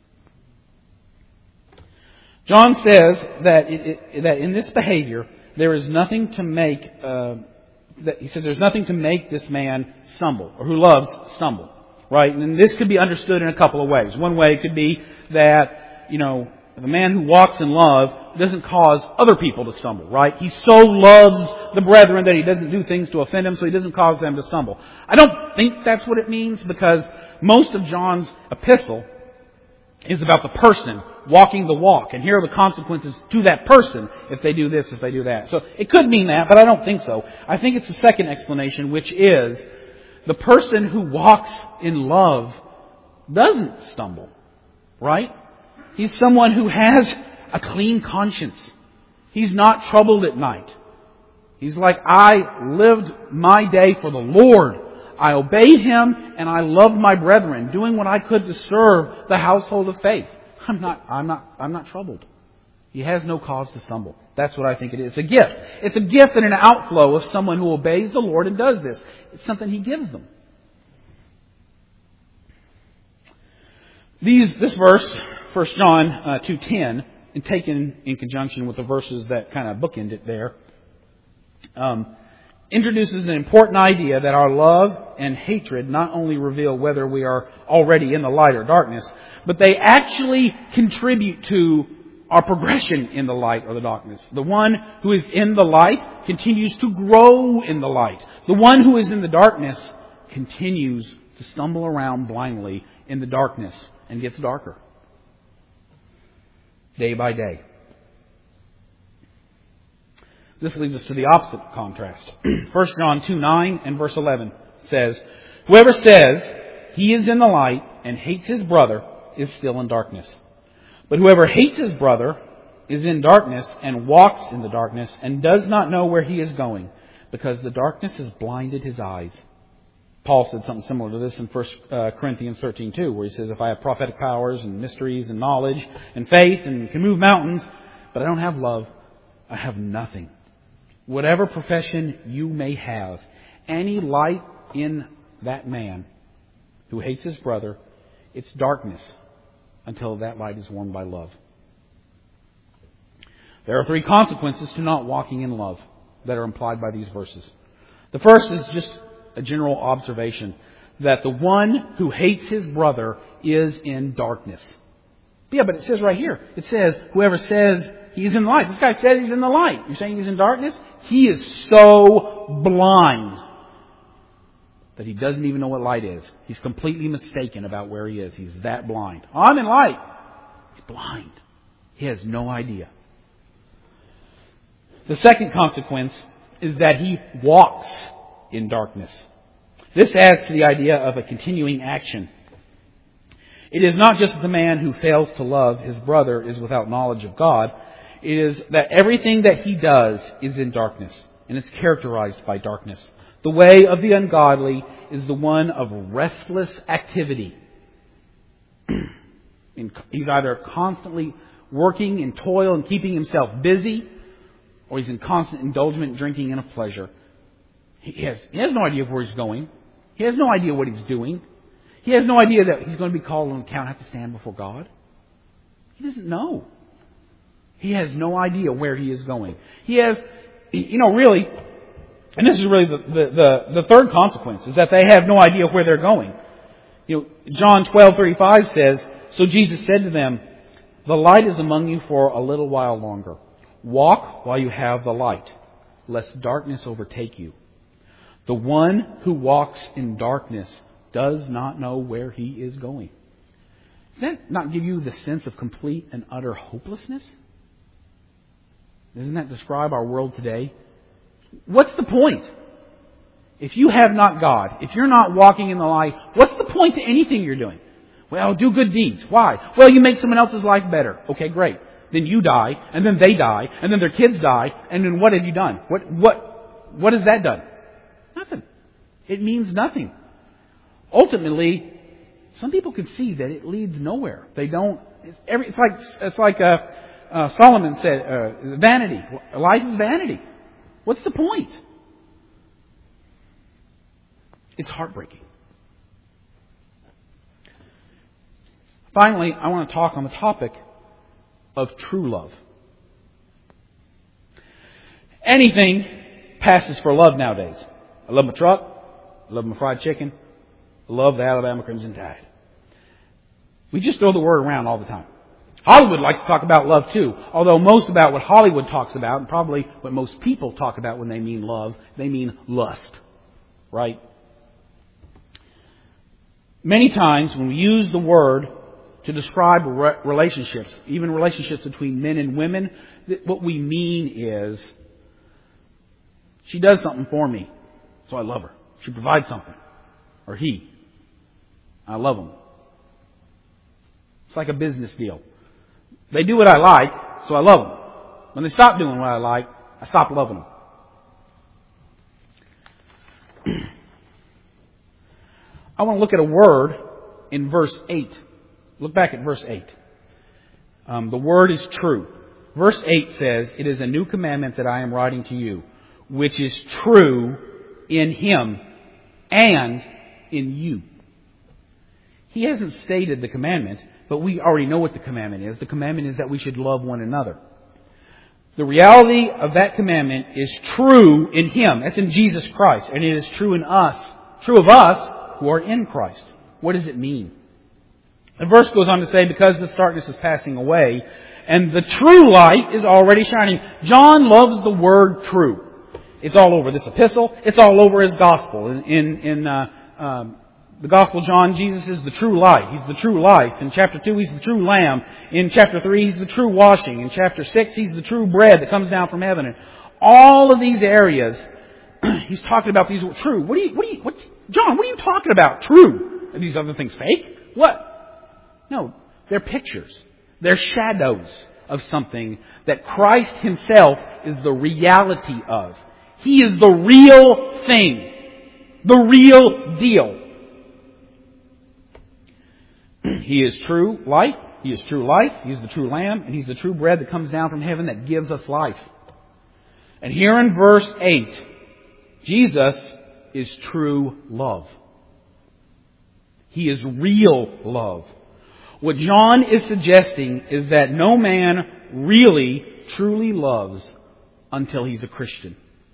John says that it, it, that in this behavior there is nothing to make. Uh, that he says there's nothing to make this man stumble, or who loves stumble, right? And this could be understood in a couple of ways. One way could be that you know the man who walks in love doesn't cause other people to stumble, right? He so loves the brethren that he doesn't do things to offend them, so he doesn't cause them to stumble. I don't think that's what it means, because most of John's epistle is about the person walking the walk. And here are the consequences to that person if they do this, if they do that. So it could mean that, but I don't think so. I think it's the second explanation, which is the person who walks in love doesn't stumble, right? He's someone who has a clean conscience. He's not troubled at night. He's like, I lived my day for the Lord. I obeyed Him and I loved my brethren, doing what I could to serve the household of faith. I'm not, I'm not, I'm not troubled. He has no cause to stumble. That's what I think it is. It's a gift. It's a gift and an outflow of someone who obeys the Lord and does this. It's something He gives them. These, this verse, First John uh, two ten, and taken in conjunction with the verses that kind of bookend it there, um, introduces an important idea that our love and hatred not only reveal whether we are already in the light or darkness, but they actually contribute to our progression in the light or the darkness. The one who is in the light continues to grow in the light. The one who is in the darkness continues to stumble around blindly in the darkness and gets darker. Day by day. This leads us to the opposite contrast. First John two nine and verse eleven says, "Whoever says he is in the light and hates his brother is still in darkness. But whoever hates his brother is in darkness and walks in the darkness and does not know where he is going, because the darkness has blinded his eyes." Paul said something similar to this in First Corinthians thirteen two, where he says, "If I have prophetic powers and mysteries and knowledge and faith and can move mountains, but I don't have love, I have nothing." Whatever profession you may have, any light in that man who hates his brother, it's darkness until that light is warmed by love. There are three consequences to not walking in love that are implied by these verses. The first is just a general observation that the one who hates his brother is in darkness. Yeah, but it says right here, it says, whoever says he's in the light. This guy says he's in the light. You're saying he's in darkness? He is so blind that he doesn't even know what light is. He's completely mistaken about where he is. He's that blind. I'm in light. He's blind. He has no idea. The second consequence is that he walks in darkness. This adds to the idea of a continuing action. It is not just the man who fails to love his brother is without knowledge of God. It is that everything that he does is in darkness, and it's characterized by darkness. The way of the ungodly is the one of restless activity. He's either constantly working in toil and keeping himself busy, or he's in constant indulgence, drinking, and of pleasure. He has, he has no idea where he's going. He has no idea what he's doing. He has no idea that he's going to be called on account, have to stand before God. He doesn't know. He has no idea where he is going. He has, you know, really, and this is really the, the, the, the third consequence, is that they have no idea where they're going. You know, John twelve thirty-five says, "So Jesus said to them, 'The light is among you for a little while longer. Walk while you have the light, lest darkness overtake you. The one who walks in darkness does not know where he is going.'" Does that not give you the sense of complete and utter hopelessness? Doesn't that describe our world today? What's the point? If you have not God, if you're not walking in the light, what's the point to anything you're doing? Well, do good deeds. Why? Well, you make someone else's life better. Okay, great. Then you die, and then they die, and then their kids die, and then what have you done? What what what has that done? Nothing. It means nothing. Ultimately, some people can see that it leads nowhere. They don't. It's, every, it's like it's like uh, uh, Solomon said, uh, vanity. Life is vanity. What's the point? It's heartbreaking. Finally, I want to talk on the topic of true love. Anything passes for love nowadays. I love my truck. I love my fried chicken. I love the Alabama Crimson Tide. We just throw the word around all the time. Hollywood likes to talk about love too. Although most about what Hollywood talks about, and probably what most people talk about when they mean love, they mean lust. Right? Many times when we use the word to describe relationships, even relationships between men and women, what we mean is, she does something for me, so I love her. She provides something. Or he. I love him. It's like a business deal. They do what I like, so I love them. When they stop doing what I like, I stop loving them. I want to look at a word in verse eight. Look back at verse eight. Um, the word is true. Verse eight says, "It is a new commandment that I am writing to you, which is true in him and in you." He hasn't stated the commandment, but we already know what the commandment is. The commandment is that we should love one another. The reality of that commandment is true in him. That's in Jesus Christ. And it is true in us. True of us who are in Christ. What does it mean? The verse goes on to say, because this darkness is passing away, and the true light is already shining. John loves the word true. It's all over this epistle. It's all over his gospel. In, in, in uh, um, the Gospel of John, Jesus is the true light. He's the true life. In chapter two, He's the true lamb. In chapter three, He's the true washing. In chapter six, He's the true bread that comes down from heaven. And all of these areas, He's talking about these true. What do you, what do you, what, John, what are you talking about? True. Are these other things fake? What? No, they're pictures. They're shadows of something that Christ Himself is the reality of. He is the real thing. The real deal. He is true light. He is true life. He's the true lamb. And He's the true bread that comes down from heaven that gives us life. And here in verse eight, Jesus is true love. He is real love. What John is suggesting is that no man really, truly loves until he's a Christian.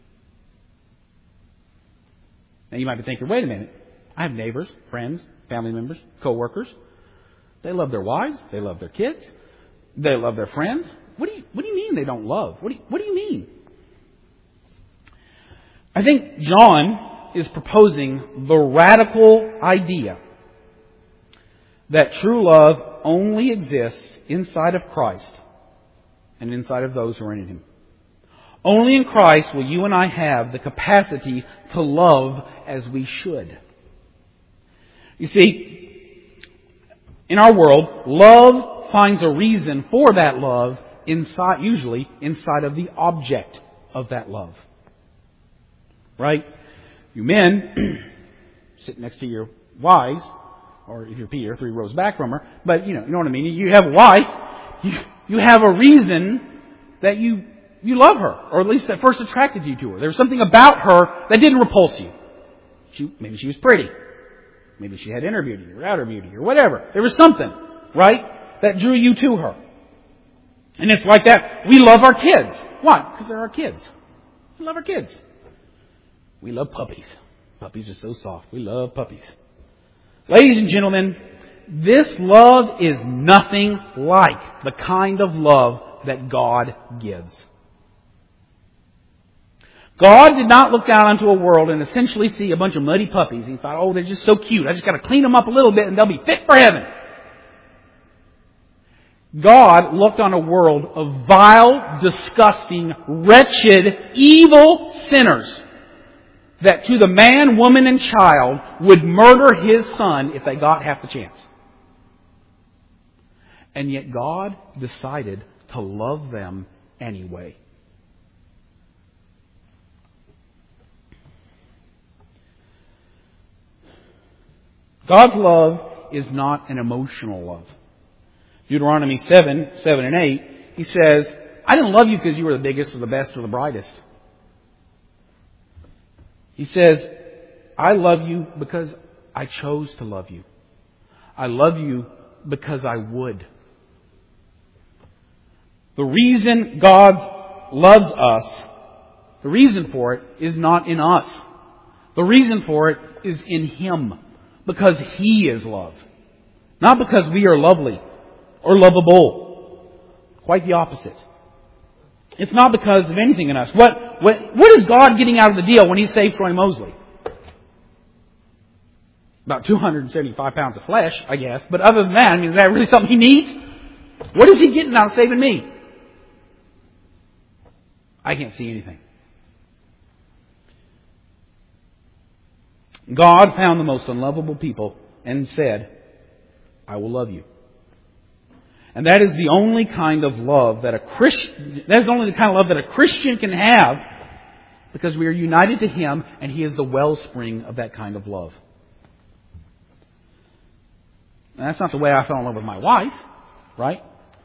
Now you might be thinking, wait a minute. I have neighbors, friends, family members, co-workers. They love their wives. They love their kids. They love their friends. What do you, what do you mean they don't love? What do you, what do you mean? I think John is proposing the radical idea that true love only exists inside of Christ and inside of those who are in Him. Only in Christ will you and I have the capacity to love as we should. You see, in our world, love finds a reason for that love inside, usually inside of the object of that love. Right? You men sit next to your wives, or if you're Peter, three rows back from her. But, you know, you know what I mean. You have a wife. You, you have a reason that you, you love her. Or at least that first attracted you to her. There was something about her that didn't repulse you. She, maybe she was pretty. Maybe she had inner beauty or outer beauty or whatever. There was something, right, that drew you to her. And it's like that. We love our kids. Why? Because they're our kids. We love our kids. We love puppies. Puppies are so soft. We love puppies. Ladies and gentlemen, this love is nothing like the kind of love that God gives. God did not look down onto a world and essentially see a bunch of muddy puppies. And He thought, oh, they're just so cute. I just got to clean them up a little bit and they'll be fit for heaven. God looked on a world of vile, disgusting, wretched, evil sinners that to the man, woman, and child would murder His Son if they got half the chance. And yet God decided to love them anyway. God's love is not an emotional love. Deuteronomy seven, seven and eight, He says, I didn't love you because you were the biggest or the best or the brightest. He says, I love you because I chose to love you. I love you because I would. The reason God loves us, the reason for it is not in us. The reason for it is in Him. Because He is love. Not because we are lovely or lovable. Quite the opposite. It's not because of anything in us. What, what, what is God getting out of the deal when He saved Troy Mosley? About two hundred seventy-five pounds of flesh, I guess. But other than that, I mean, is that really something He needs? What is He getting out of saving me? I can't see anything. God found the most unlovable people and said, I will love you. And that is the only kind of love that a Christian, that is only the kind of love that a Christian can have because we are united to Him and He is the wellspring of that kind of love. And that's not the way I fell in love with my wife, right?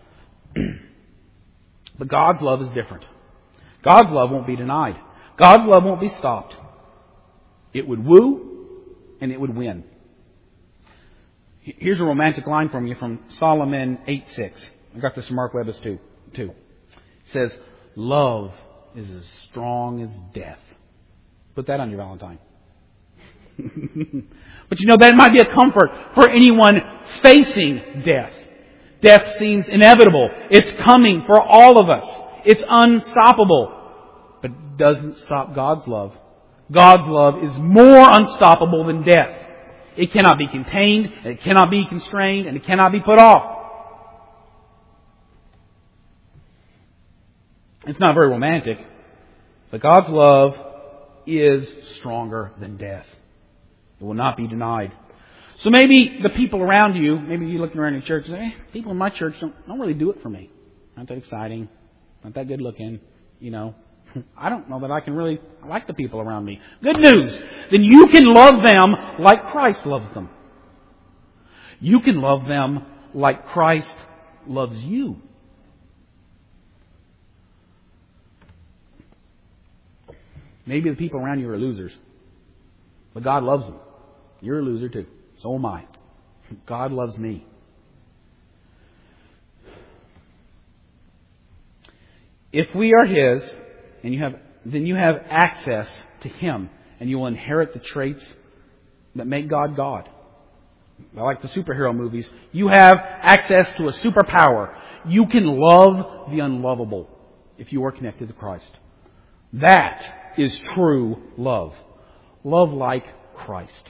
But God's love is different. God's love won't be denied. God's love won't be stopped. It would woo and it would win. Here's a romantic line from you from Solomon eight six. I got this from Mark Webber too. too. It says, love is as strong as death. Put that on your Valentine. But you know, that might be a comfort for anyone facing death. Death seems inevitable. It's coming for all of us. It's unstoppable. But it doesn't stop God's love. God's love is more unstoppable than death. It cannot be contained, and it cannot be constrained, and it cannot be put off. It's not very romantic, but God's love is stronger than death. It will not be denied. So maybe the people around you, maybe you're looking around your church and say, eh, people in my church don't, don't really do it for me. Not that exciting, not that good looking, you know. I don't know that I can really like the people around me. Good news. Then you can love them like Christ loves them. You can love them like Christ loves you. Maybe the people around you are losers, but God loves them. You're a loser too. So am I. God loves me. If we are His, and you have, then you have access to Him, and you will inherit the traits that make God God. I like the superhero movies. You have access to a superpower. You can love the unlovable if you are connected to Christ. That is true love. Love like Christ.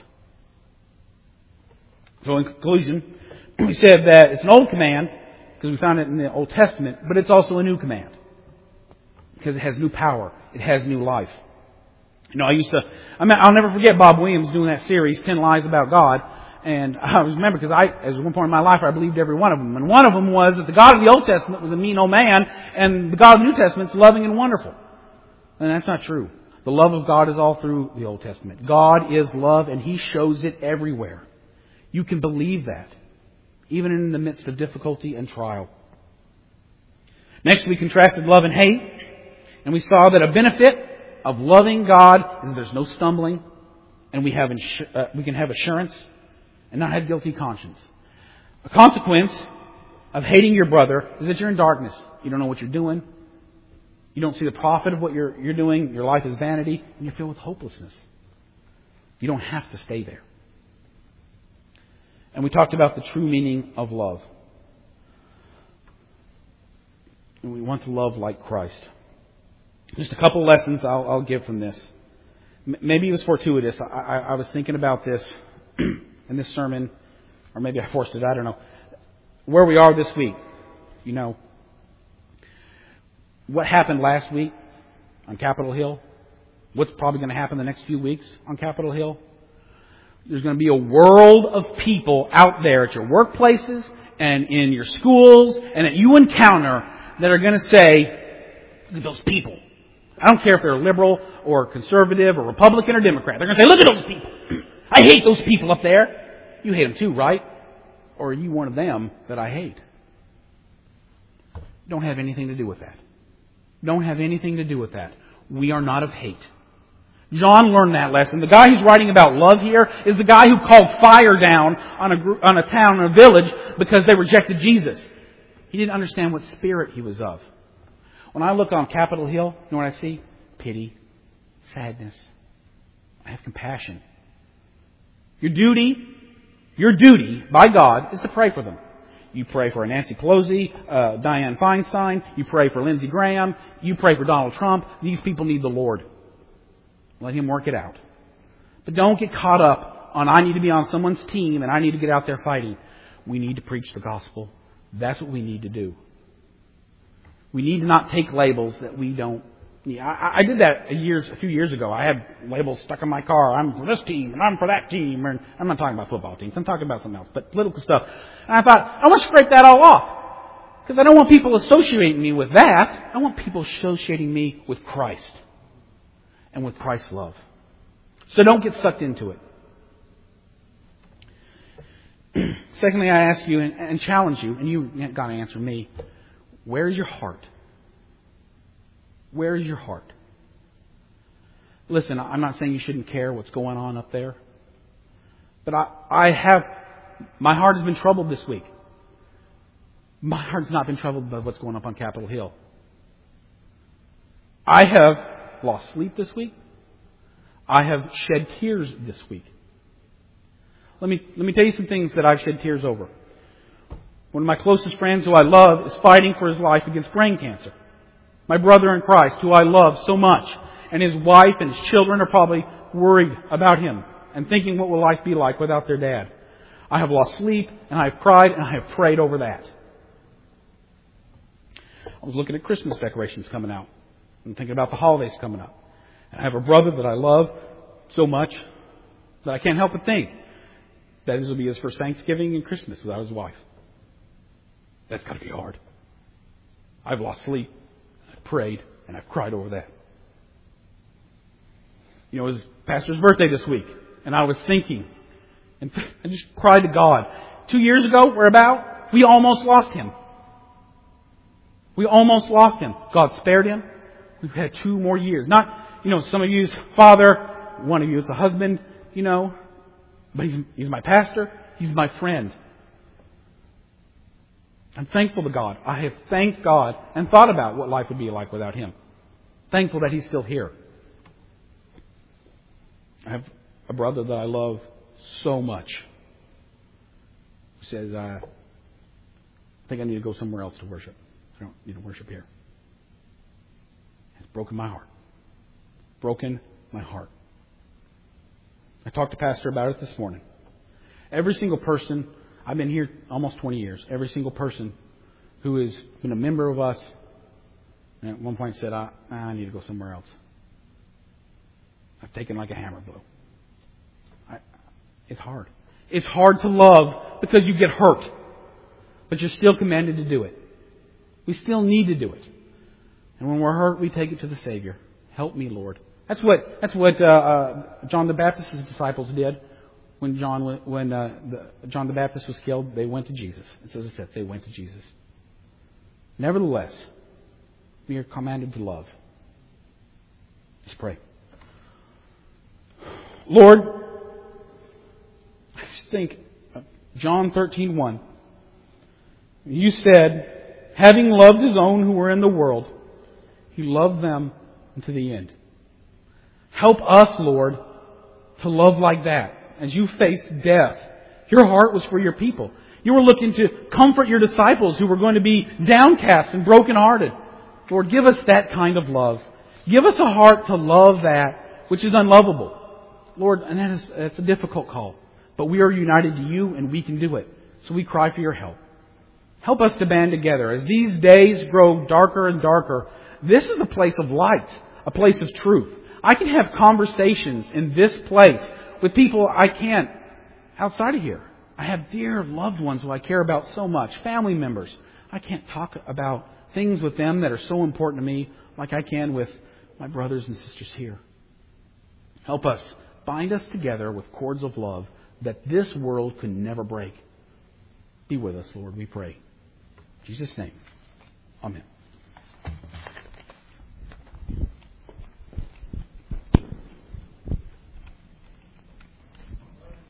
So in conclusion, we said that it's an old command because we found it in the Old Testament, but it's also a new command because it has new power. It has new life. You know, I used to, I mean, I'll never forget Bob Williams doing that series, ten Lies About God. And I remember because I, at one point in my life, I believed every one of them. And one of them was that the God of the Old Testament was a mean old man, and the God of the New Testament is loving and wonderful. And that's not true. The love of God is all through the Old Testament. God is love, and He shows it everywhere. You can believe that, even in the midst of difficulty and trial. Next, we contrasted love and hate, and we saw that a benefit of loving God is that there's no stumbling, and we have insu- uh, we can have assurance and not have guilty conscience. A consequence of hating your brother is that you're in darkness. You don't know what you're doing. You don't see the profit of what you're, you're doing. Your life is vanity, and you're filled with hopelessness. You don't have to stay there. And we talked about the true meaning of love. And we want to love like Christ. Just a couple lessons I'll, I'll give from this. M- maybe it was fortuitous. I, I, I was thinking about this in this sermon, or maybe I forced it, I don't know. Where we are this week, you know, what happened last week on Capitol Hill, what's probably going to happen the next few weeks on Capitol Hill. There's going to be a world of people out there at your workplaces and in your schools and that you encounter that are going to say, look at those people. I don't care if they're liberal or conservative or Republican or Democrat. They're going to say, look at those people. I hate those people up there. You hate them too, right? Or are you one of them that I hate? Don't have anything to do with that. Don't have anything to do with that. We are not of hate. John learned that lesson. The guy who's writing about love here is the guy who called fire down on a group, on a town and a village because they rejected Jesus. He didn't understand what spirit he was of. When I look on Capitol Hill, you know what I see? Pity, sadness. I have compassion. Your duty, your duty by God is to pray for them. You pray for Nancy Pelosi, uh, Dianne Feinstein. You pray for Lindsey Graham. You pray for Donald Trump. These people need the Lord. Let Him work it out. But don't get caught up on I need to be on someone's team and I need to get out there fighting. We need to preach the gospel. That's what we need to do. We need to not take labels that we don't. Yeah, I, I did that a, years, a few years ago. I had labels stuck on my car. I'm for this team and I'm for that team. And I'm not talking about football teams. I'm talking about something else, but political stuff. And I thought, I want to scrape that all off. Because I don't want people associating me with that. I want people associating me with Christ. And with Christ's love. So don't get sucked into it. Secondly, I ask you and, and challenge you, and you've got to answer me. Where is your heart? Where is your heart? Listen, I'm not saying you shouldn't care what's going on up there. But I, I have, my heart has been troubled this week. My heart's not been troubled by what's going up on Capitol Hill. I have lost sleep this week. I have shed tears this week. Let me, let me tell you some things that I've shed tears over. One of my closest friends who I love is fighting for his life against brain cancer. My brother in Christ, who I love so much, and his wife and his children are probably worried about him. and thinking what will life be like without their dad. I have lost sleep, and I have cried, and I have prayed over that. I was looking at Christmas decorations coming out and thinking about the holidays coming up. And I have a brother that I love so much that I can't help but think that this will be his first Thanksgiving and Christmas without his wife. That's got to be hard. I've lost sleep, I've prayed, and I've cried over that. You know, it was Pastor's birthday this week, and I was thinking, and I just cried to God. Two years ago, we're about, we almost lost him. We almost lost him. God spared him. We've had two more years. Not, you know, some of you's father, one of you is a husband, you know, but he's, he's my pastor. He's my friend. I'm thankful to God. I have thanked God and thought about what life would be like without him. Thankful that he's still here. I have a brother that I love so much who says, uh, I think I need to go somewhere else to worship. I don't need to worship here. It's broken my heart. Broken my heart. I talked to Pastor about it this morning. Every single person, I've been here almost twenty years, every single person who has been a member of us and at one point said, I, I need to go somewhere else. I've taken like a hammer blow. I, it's hard. It's hard to love because you get hurt. But you're still commanded to do it. We still need to do it. And when we're hurt, we take it to the Savior. Help me, Lord. That's what that's what uh, uh, John the Baptist's disciples did when John when uh, the, John the Baptist was killed. They went to Jesus. It says it they went to Jesus. Nevertheless, we are commanded to love. Let's pray. Lord, I just think of John thirteen one. You said, having loved His own who were in the world, He loved them unto the end. Help us, Lord, to love like that. As you faced death, your heart was for your people. You were looking to comfort your disciples who were going to be downcast and brokenhearted. Lord, give us that kind of love. Give us a heart to love that which is unlovable. Lord, and that is, that's a difficult call. But we are united to you and we can do it. So we cry for your help. Help us to band together. As these days grow darker and darker, this is a place of light, a place of truth. I can have conversations in this place with people I can't outside of here. I have dear loved ones who I care about so much, family members. I can't talk about things with them that are so important to me like I can with my brothers and sisters here. Help us. Bind us together with cords of love that this world could never break. Be with us, Lord, we pray. In Jesus' name. Amen.